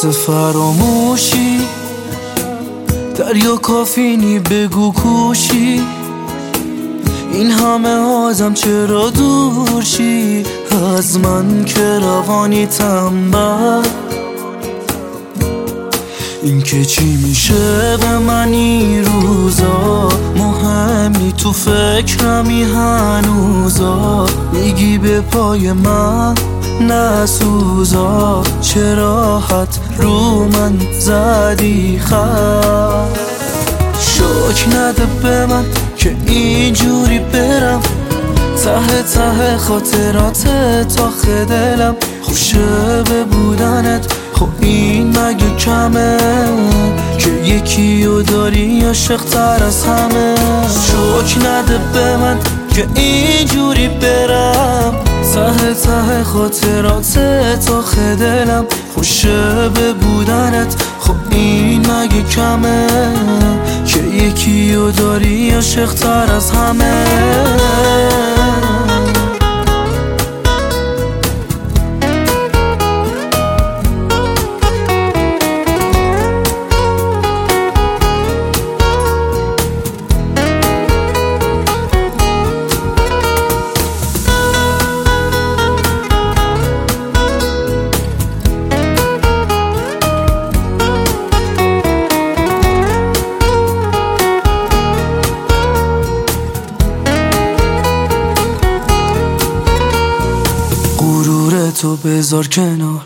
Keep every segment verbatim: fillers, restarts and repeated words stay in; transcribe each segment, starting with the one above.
واسه فراموشی دریا کافینی بگو کوشی این همه آدم چرا دور شی از من که روانی تنبل این که چی میشه به من این روزا مهمی تو فکرمی هنوزا میگی به پای من نسوزا چرا حد رو من زدی خط شک نده به من که اینجوری برم ته ته خاطرات تا دلم خوشه به بودنت خب این مگه کمه که یکیو داری عاشق تر از همه شک نده به من که اینجوری برم ته ته خاطرات تا دلم خوشه به بودنت خب این مگه کمه که یکیو داری عاشق تر از همه تو بذار کنار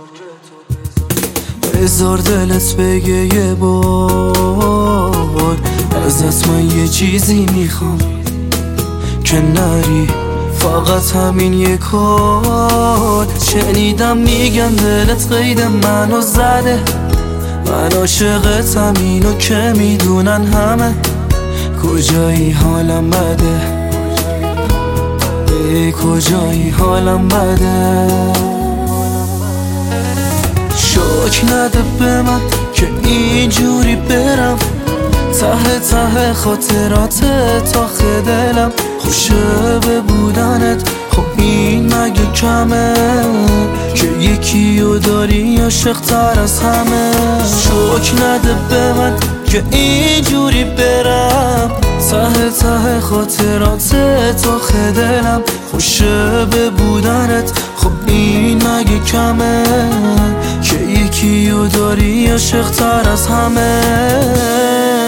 بذار دلت بگه یه بار ازت من یه چیزی میخوام که نری فقط همین یه کار شنیدم میگن دلت قید منو زده من عاشقتم اینو که میدونن همه کجایی حالم بده ای کجایی حالم بده شک نده به من که اینجوری برم ته ته خاطرات تا دلم خوشه به بودنت خب این مگه کمه که یکیو داری عاشق تر از همه شک نده به من که اینجوری برم ته ته خاطرات تا دلم خوشه به بودنت خب این مگه کمه که یکیو داری عاشق تر از همه